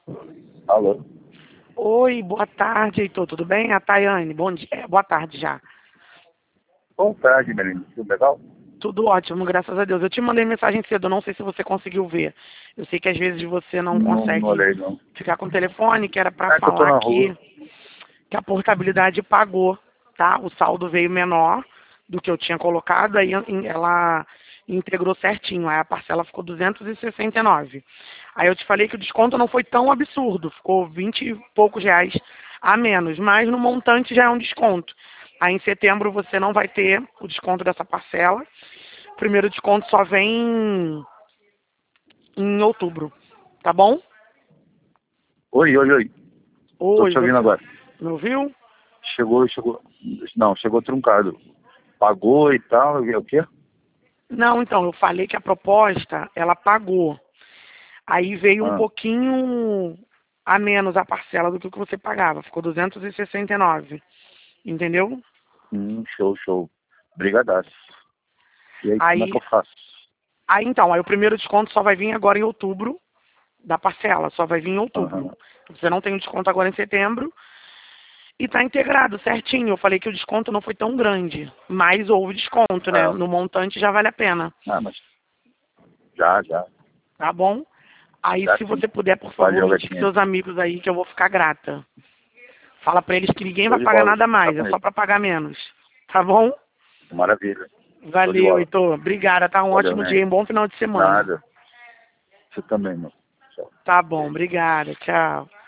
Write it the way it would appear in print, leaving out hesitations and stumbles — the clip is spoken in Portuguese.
Alô? Oi, boa tarde, Heitor. Tudo bem? A Tayane, bom dia. Boa tarde já. Boa tarde, menino. Tudo legal? Tudo ótimo, graças a Deus. Eu te mandei mensagem cedo, não sei se você conseguiu ver. Eu sei que às vezes você não Não consegue olhei, não. ficar com o telefone, que era para É que eu tô falar na rua. que a portabilidade pagou, tá? O saldo veio menor do que eu tinha colocado, aí ela integrou certinho, aí a parcela ficou 269. Aí eu te falei que o desconto não foi tão absurdo, ficou 20 e poucos reais a menos, mas no montante já é um desconto. Aí em setembro você não vai ter o desconto dessa parcela. O primeiro desconto só vem em outubro, tá bom? Oi, oi, oi. Tô Oi, te ouvindo você agora. me ouviu? Chegou. Não, chegou truncado. Pagou e tal, e é o quê? Não, então, eu falei que a proposta, ela pagou. Aí veio um Ah, pouquinho a menos a parcela do que o que você pagava. Ficou 269, entendeu? show. Brigadaço. E aí, como é que Aí, eu faço? aí o primeiro desconto só vai vir agora em outubro da parcela, só vai vir em outubro. Aham. Você não tem o desconto agora em setembro e tá integrado certinho. Eu falei que o desconto não foi tão grande, mas houve desconto, né? Ah, No montante já vale a pena, mas já. tá bom? Aí, Já se sim. você puder, por favor, Valeu, me indique gatinha. seus amigos aí, que eu vou ficar grata. Fala pra eles que ninguém Show vai de pagar bola. nada Tá mais, é com só ele. pra pagar menos. Tá bom? Maravilha. Show de Valeu, bola. Heitor. Obrigada, tá? Um Valeu, ótimo dia né? e um bom final de semana. Nada. Você também, meu. Tchau. Tá bom, obrigada. Tchau.